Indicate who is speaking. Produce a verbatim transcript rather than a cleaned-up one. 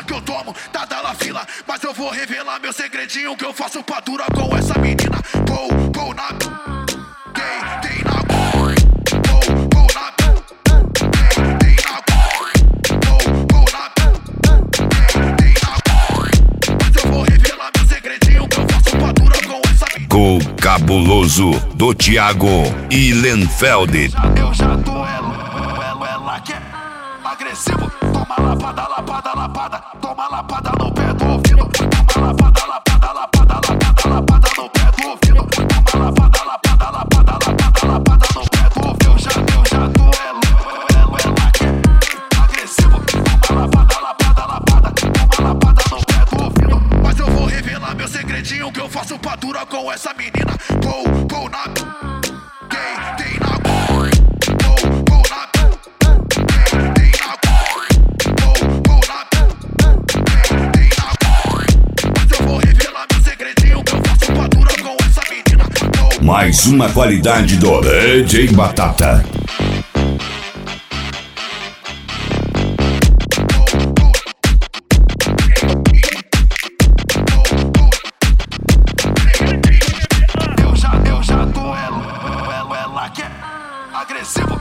Speaker 1: que eu tomo, tá dela fila. Mas eu vou revelar meu segredinho que eu faço pra dura com essa menina. Pou, pou na... Tem, tem na... Pou, pou na... Tem, tem na... Pou, pou na... Tem, tem na... Mas eu vou revelar meu segredinho que eu faço pra dura com essa menina.
Speaker 2: Gol cabuloso do Thiago Ihlenfeld.
Speaker 1: Eu já tô ela, ela, ela que é agressivo. Toma lapada, lapada, lapada. Toma lapada no pé do ouvido. Toma lapada, lapada, lapada, lapada, lapada no pé do ouvido. Toma lapada, lapada, lapada, lapada, lapada no pé do ouvido. Eu já, eu já tô ela, ela, ela que é agressivo. Toma lapada, lapada, lapada. Toma lapada no pé do ouvido. Mas eu vou revelar meu segredinho que eu faço pra dura com essa menina. Pou, pou na... Tem, tem na... Pou, pou na... Tem, tem na... Pou, pou na... Tem, tem na... Mas eu vou revelar meu segredinho que eu faço pra dura com essa menina. Pou,
Speaker 2: Mais uma qualidade do D J Batata.
Speaker 1: Eu já, eu já tô ela, ela, ela que é agressivo.